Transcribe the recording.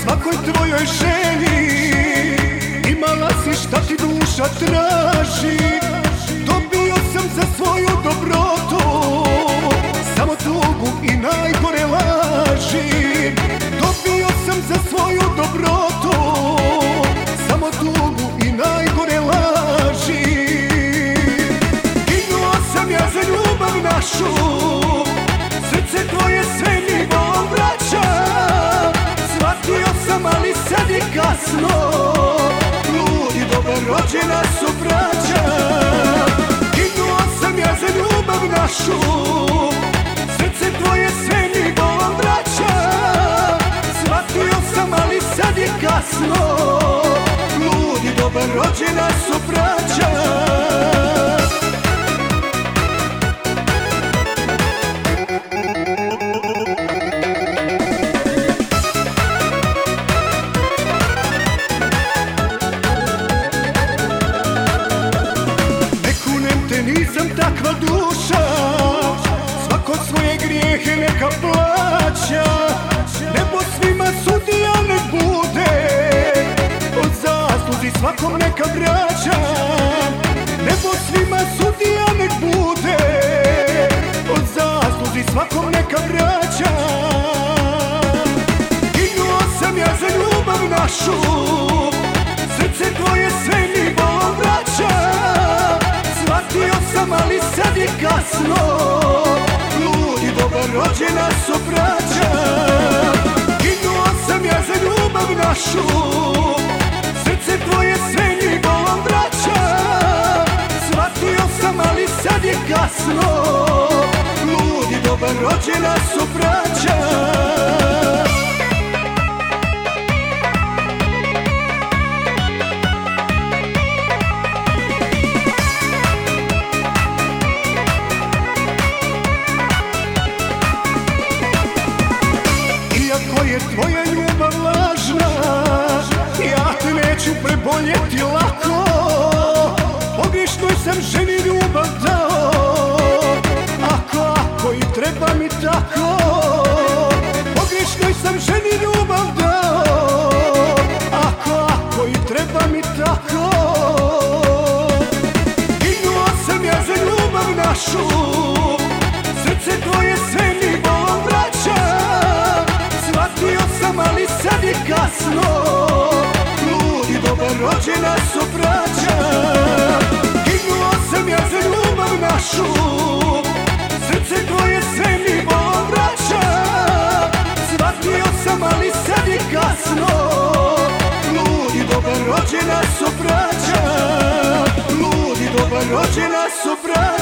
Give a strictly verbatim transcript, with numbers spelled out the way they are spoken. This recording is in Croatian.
svakoj tvojoj želji, imala si šta ti duša traži. Dobio sam za svoju dobrotu samo tugu i najgore laži. Dobio sam za svoju dobrotu samo tugu i najgore laži. Ginuo sam ja za ljubav našu, srce tvoje sve mi Bog vraća. Shvatio sam, ali sad je kasno, ljudi dobrođena su braća. Ginuo sam ja za ljubav našu, srce tvoje sve mi Bog vraća. Shvatio sam, ali sad je kasno, ljudi dobrođena su braća. Nisam takva duša, svako svoje grijehe neka plaća. Nebo svima sudija nek bude, od zasluzi svakom neka vraća. Nebo svima sudija nek bude, od zasluzi svakom neka vraća. Ginuo sam ja za ljubav našu, srce tvoje sve mi Bog vraća. Shvatio sam, ali sad je kasno, ljudi dobrođena su braća. Ginuo sam ja za ljubav našu, srce tvoje sve mi Bog vraća. Shvatio sam, ali sad je kasno, ljudi dobrođena su braća. Iako je tvoja ljubav lažna, ja te neću preboljeti lako. Pogrešnoj sam ženi ljubav dao, ako, ako i treba mi tako. Pogrešnoj sam ženi ljubav dao, ako, ako i treba mi tako. Ginuo sam ja za ljubav našu, srce tvoje sve mi Bog vraća. Shvatio sam, ali sad je kasno, ljudi dobrođena su braća. Ginuo sam ja za ljubav našu, srce tvoje sve mi Bog vraća. Shvatio sam, ali sad je kasno, ljudi dobrođena su braća. Ljudi dobrođena su braća.